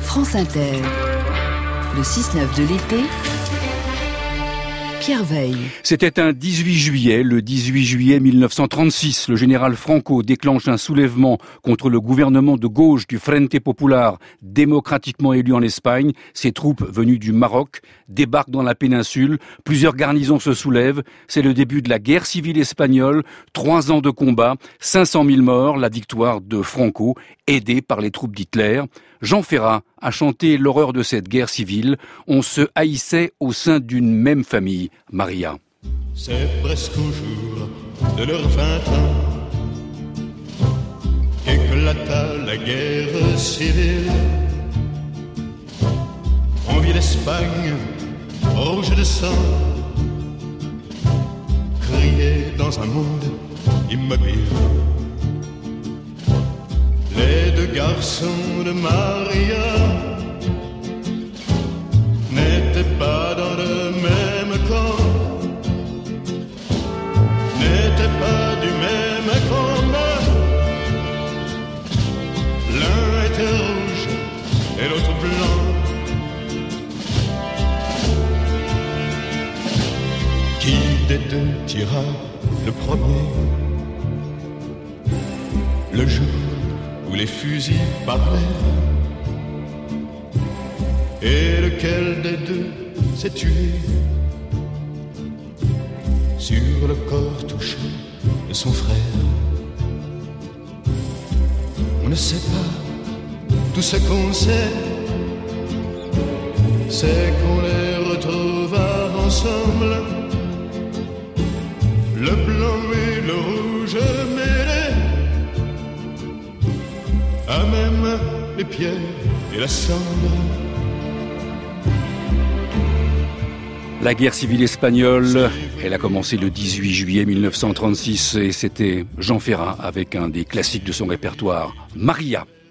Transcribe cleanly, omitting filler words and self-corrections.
France Inter, le 6-9 de l'été, Pierre Veille. C'était un 18 juillet, le 18 juillet 1936. Le général Franco déclenche un soulèvement contre le gouvernement de gauche du Frente Popular, démocratiquement élu en Espagne. Ses troupes venues du Maroc débarquent dans la péninsule. Plusieurs garnisons se soulèvent. C'est le début de la guerre civile espagnole. 3 ans de combat, 500 000 morts, la victoire de Franco, aidé par les troupes d'Hitler. Jean Ferrat a chanté l'horreur de cette guerre civile. On se haïssait au sein d'une même famille. Maria. C'est presque au jour de leurs 20 ans qu'éclata la guerre civile. On vit l'Espagne rouge de sang crier dans un monde immobile. Les 2 garçons de Maria n'étaient pas dans le même camp, n'étaient pas du même combat. L'un était rouge et l'autre blanc. Qui des 2 tira le premier? Le jour où les fusils parlaient. Et lequel des 2 s'est tué sur le corps touché de son frère? On ne sait pas. Tout ce qu'on sait, c'est qu'on les retrouva ensemble, le blanc et le rouge mêlés, à même les pierres et la cendre. La guerre civile espagnole, elle a commencé le 18 juillet 1936 et c'était Jean Ferrat avec un des classiques de son répertoire, Maria.